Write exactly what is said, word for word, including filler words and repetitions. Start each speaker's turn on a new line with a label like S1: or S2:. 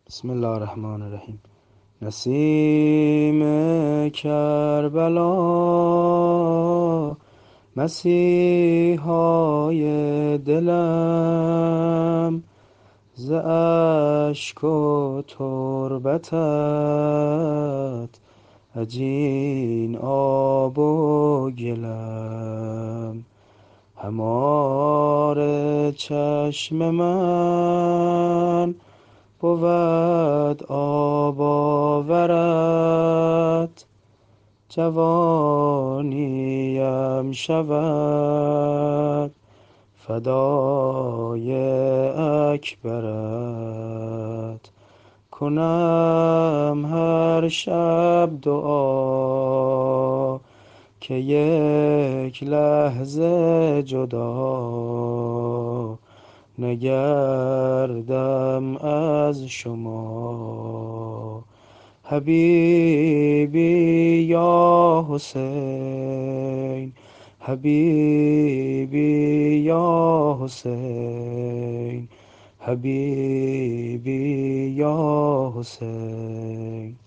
S1: بسم الله الرحمن الرحیم. نسیم کربلا، مسیحای دلم، ز اشک و تربتت عجین آب و گلم. هماره چشم من بود آب آورد، جوانیم شود فدای اکبرت. کنم هر شب دعا که یک لحظه جدا نگردم از شما. حبیبی یا حسین، حبیبی یا حسین، حبیبی یا حسین.